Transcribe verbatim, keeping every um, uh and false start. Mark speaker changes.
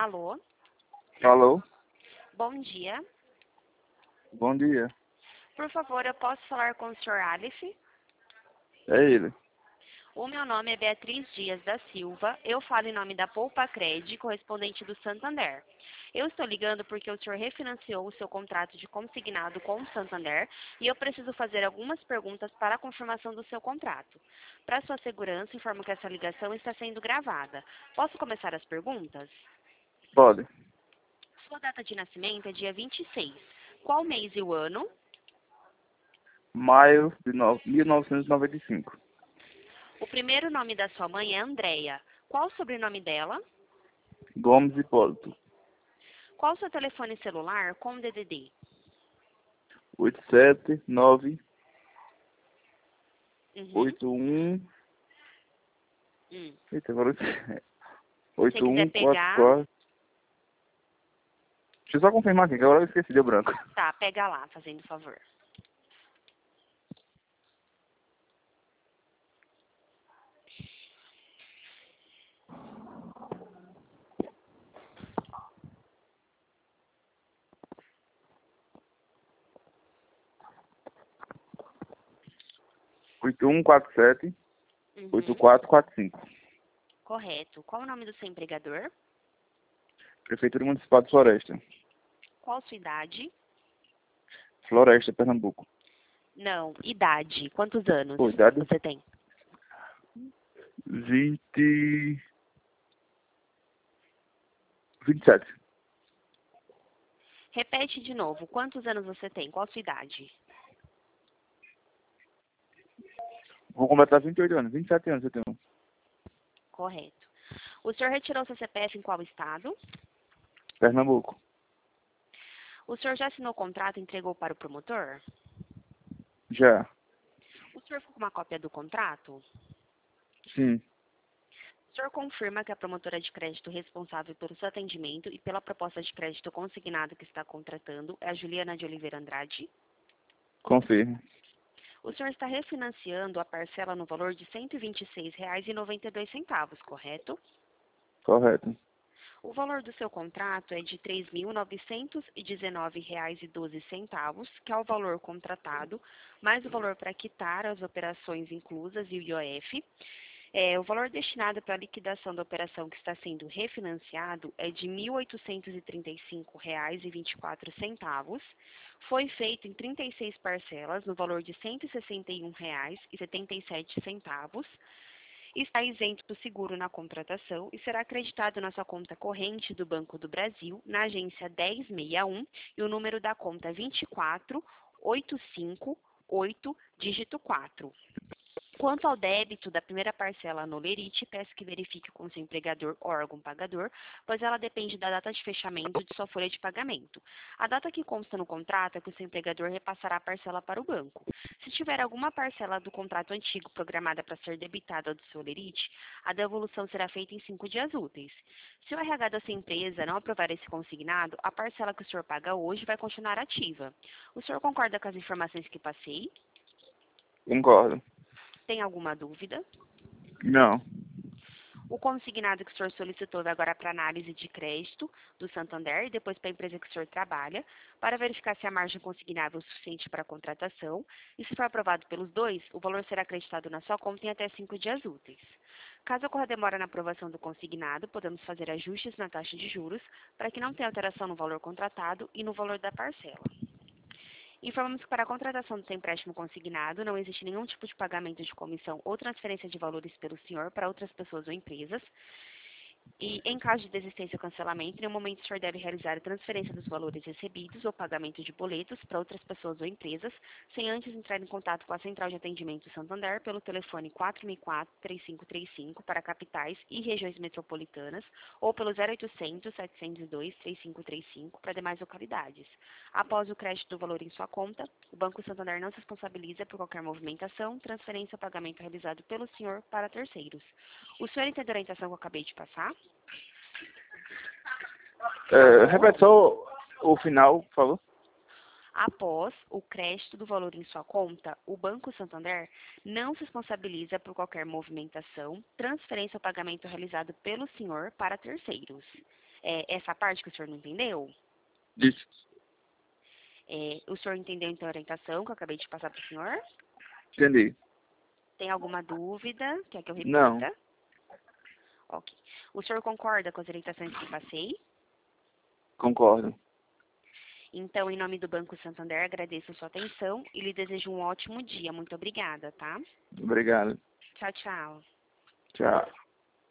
Speaker 1: Alô,
Speaker 2: Alô,
Speaker 1: bom dia.
Speaker 2: bom dia.
Speaker 1: Por favor, eu posso falar com o senhor Aleph?
Speaker 2: É ele.
Speaker 1: O meu nome é Beatriz Dias da Silva. Eu falo em nome da Poupa Cred, correspondente do Santander. Eu estou ligando porque o senhor refinanciou o seu contrato de consignado com o Santander e eu preciso fazer algumas perguntas para a confirmação do seu contrato. Para sua segurança, informo que essa ligação está sendo gravada. Posso começar as perguntas?
Speaker 2: Pode.
Speaker 1: Sua data de nascimento é dia vinte e seis. Qual mês e o ano?
Speaker 2: Maio de no- mil novecentos e noventa e cinco.
Speaker 1: O primeiro nome da sua mãe é Andréia. Qual o sobrenome dela?
Speaker 2: Gomes Hipólito.
Speaker 1: Qual o seu telefone celular com D D D?
Speaker 2: oito sete nove
Speaker 1: Uhum.
Speaker 2: oito um.
Speaker 1: Hum.
Speaker 2: Eita, agora.
Speaker 1: Se você quiser
Speaker 2: oito um quatro
Speaker 1: pegar,
Speaker 2: quatro. Deixa eu só confirmar aqui, que agora eu esqueci, deu branco.
Speaker 1: tá, pega lá, fazendo favor.
Speaker 2: oito um quatro sete oito
Speaker 1: Uhum.
Speaker 2: quatro quatro cinco.
Speaker 1: Correto. Qual o nome do seu empregador?
Speaker 2: Prefeitura Municipal de Floresta.
Speaker 1: Qual sua idade?
Speaker 2: Floresta, Pernambuco.
Speaker 1: Não, idade. Quantos anos
Speaker 2: Pô, idade
Speaker 1: você tem?
Speaker 2: vinte. vinte e sete.
Speaker 1: Repete de novo. Quantos anos você tem? Qual sua idade?
Speaker 2: Vou completar vinte e oito anos. vinte e sete anos eu tenho.
Speaker 1: Correto. O senhor retirou seu C P F em qual estado?
Speaker 2: Pernambuco.
Speaker 1: O senhor já assinou o contrato e entregou para o promotor?
Speaker 2: Já.
Speaker 1: O senhor ficou com uma cópia do contrato?
Speaker 2: Sim.
Speaker 1: O senhor confirma que a promotora de crédito responsável pelo seu atendimento e pela proposta de crédito consignado que está contratando é a Juliana de Oliveira Andrade?
Speaker 2: Confirmo.
Speaker 1: O senhor está refinanciando a parcela no valor de cento e vinte e seis reais e noventa e dois centavos, correto?
Speaker 2: Correto.
Speaker 1: O valor do seu contrato é de três mil novecentos e dezenove reais e doze centavos, que é o valor contratado, mais o valor para quitar as operações inclusas e o I O F. É, o valor destinado para a liquidação da operação que está sendo refinanciado é de mil oitocentos e trinta e cinco reais e vinte e quatro centavos. Foi feito em trinta e seis parcelas no valor de cento e sessenta e um reais e setenta e sete centavos. Está isento do seguro na contratação e será acreditado na sua conta corrente do Banco do Brasil, na agência dez sessenta e um, e o número da conta é vinte e quatro oito cinco oito, dígito quatro. Quanto ao débito da primeira parcela no Lerite, peço que verifique com seu empregador ou órgão pagador, pois ela depende da data de fechamento de sua folha de pagamento. A data que consta no contrato é que o seu empregador repassará a parcela para o banco. Se tiver alguma parcela do contrato antigo programada para ser debitada do seu Lerite, a devolução será feita em cinco dias úteis. Se o R H da sua empresa não aprovar esse consignado, a parcela que o senhor paga hoje vai continuar ativa. O senhor concorda com as informações que passei?
Speaker 2: Concordo.
Speaker 1: Tem alguma dúvida?
Speaker 2: Não.
Speaker 1: O consignado que o senhor solicitou vai agora para análise de crédito do Santander e depois para a empresa que o senhor trabalha, para verificar se a margem consignável é suficiente para a contratação. E se for aprovado pelos dois, o valor será acreditado na sua conta em até cinco dias úteis. Caso ocorra demora na aprovação do consignado, podemos fazer ajustes na taxa de juros para que não tenha alteração no valor contratado e no valor da parcela. Informamos que para a contratação do seu empréstimo consignado não existe nenhum tipo de pagamento de comissão ou transferência de valores pelo senhor para outras pessoas ou empresas. E, em caso de desistência ou cancelamento, em nenhum momento o senhor deve realizar a transferência dos valores recebidos ou pagamento de boletos para outras pessoas ou empresas, sem antes entrar em contato com a Central de Atendimento Santander pelo telefone quatro seis quatro, três cinco três cinco para capitais e regiões metropolitanas ou pelo zero oitocentos, setecentos e dois, três cinco três cinco para demais localidades. Após o crédito do valor em sua conta, o Banco Santander não se responsabiliza por qualquer movimentação, transferência ou pagamento realizado pelo senhor para terceiros. O senhor entendeu a orientação que eu acabei de passar?
Speaker 2: É, repete só o, o final, por favor.
Speaker 1: Após o crédito do valor em sua conta, o Banco Santander não se responsabiliza por qualquer movimentação, transferência ou pagamento realizado pelo senhor para terceiros. É, essa parte que o senhor não entendeu?
Speaker 2: Isso.
Speaker 1: É, o senhor entendeu então a orientação que eu acabei de passar para o senhor?
Speaker 2: Entendi.
Speaker 1: Tem alguma dúvida? Quer que eu
Speaker 2: Não.
Speaker 1: repita? Ok. O senhor concorda com as orientações que passei?
Speaker 2: Concordo.
Speaker 1: Então, em nome do Banco Santander, agradeço a sua atenção e lhe desejo um ótimo dia. Muito obrigada, tá?
Speaker 2: Obrigado.
Speaker 1: Tchau, tchau.
Speaker 2: Tchau.